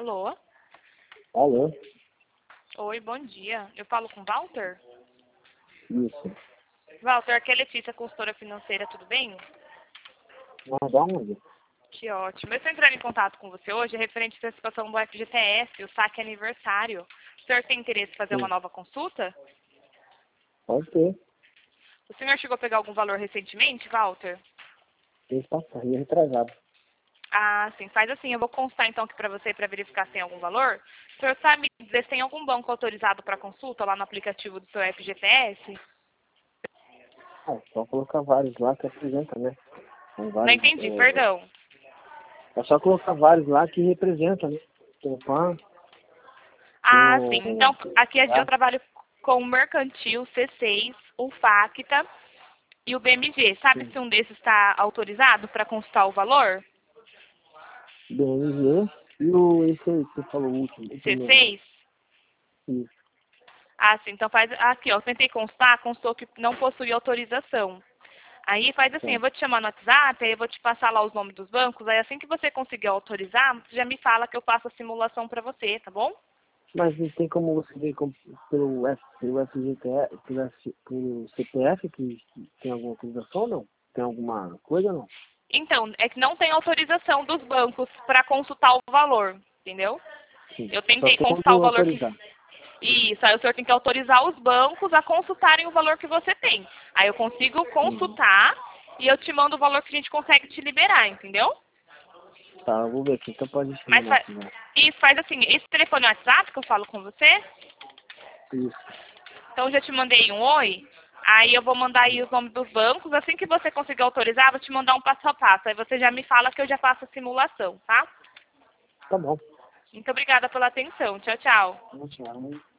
Alô? Alô? Oi, bom dia. Eu falo com o Walter? Isso. Walter, aqui é Letícia, consultora financeira, tudo bem? Mas dá uma olhada. Que ótimo. Eu estou entrando em contato com você hoje referente à participação do FGTS, o saque aniversário. O senhor tem interesse em fazer uma Sim. nova consulta? Pode ter. O senhor chegou a pegar algum valor recentemente, Walter? Tem que passar. E é retrasado. Ah, sim. Faz assim, eu vou constar então aqui para você para verificar se tem algum valor. O senhor sabe dizer se tem algum banco autorizado para consulta lá no aplicativo do seu FGTS? Ah, só colocar vários lá que apresenta, né? São Não vários. entendi, perdão. É só colocar vários lá que representa, né? Tem o PAN, tem Ah, sim. o... Então, aqui eu Tá? trabalho com o Mercantil, C6, o FACTA e o BMG. Sabe Sim. se um desses está autorizado para consultar o valor? BMG e o... Esse aí que você falou, o último, o primeiro. C6? Isso. Ah, sim. Então faz aqui, ó. Eu tentei constar, constou que não possui autorização. Aí faz assim, eu Certo. vou te chamar no WhatsApp, aí eu vou te passar lá os nomes dos bancos, aí assim que você conseguir autorizar, você já me fala que eu faço a simulação para você, tá bom? Mas não tem como você ver pelo FGTS, pelo CPF que tem alguma autorização ou não? Tem alguma coisa ou não? Então, é que não tem autorização dos bancos para consultar o valor, entendeu? Sim. Eu Só tentei tem consultar o quando valor que... autorizar. Isso, aí o senhor tem que autorizar os bancos a consultarem o valor que você tem. Aí eu consigo Uhum. consultar e eu te mando o valor que a gente consegue te liberar, entendeu? Tá, eu vou ver aqui. Então pode chamar Mas no fa... WhatsApp. Isso, faz assim, esse telefone WhatsApp que eu falo com você, Isso. então eu já te mandei um oi, aí eu vou mandar aí os nomes dos bancos, assim que você conseguir autorizar, eu vou te mandar um passo a passo, aí você já me fala que eu já faço a simulação, tá? Tá bom. Muito obrigada pela atenção, tchau, tchau. Tchau.